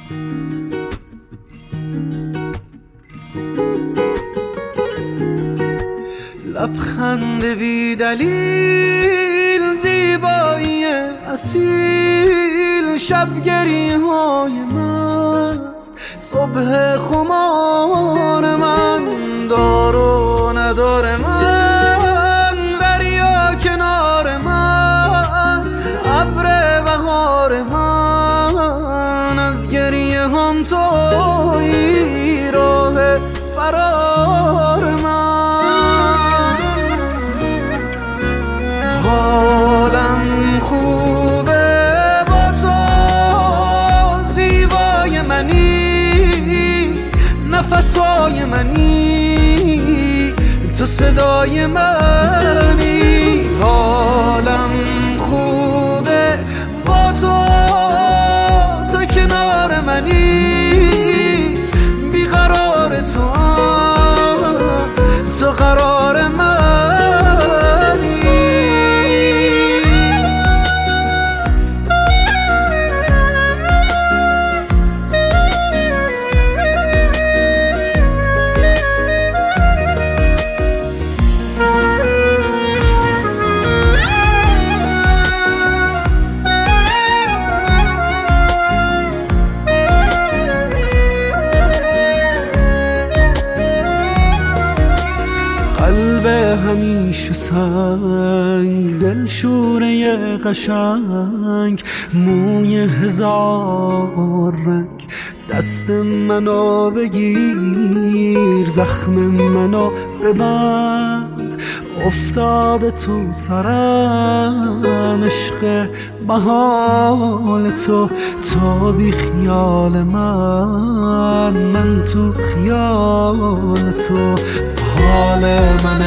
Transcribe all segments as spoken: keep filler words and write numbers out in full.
لبخند بی دلیل، زیبایی اصیل، شبگری های مست، صبح خمار من، دار و ندار من، دریا کنار من، ابر بهار من، از گریه هم تویی راه فرار من. حالم خوبه با تو، زیبای منی، نفسای منی، تو صدای منی. حالم خوبه با تو، تو کنار منی، بیقرار تو، تو قرار منی. قلب همیشه سنگ، دل شوره قشنگ، موی هزار رنگ، دست منو بگیر، زخم منو ببند، افتاده تو سرم عشق محال تو، تو بی خیال من، من تو خیال تو. حال من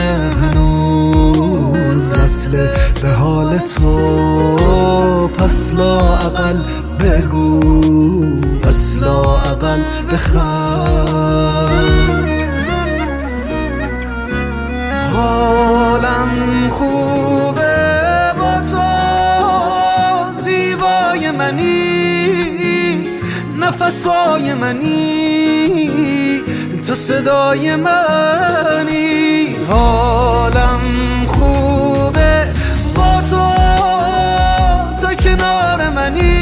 هنوز وصل به حال تو، پس لااقل بگو، پس لااقل بخند. حالم خوبه با تو، زیبای منی، نفسای منی، تو صدای منی. حالم خوبه با تو، تو کنار منی،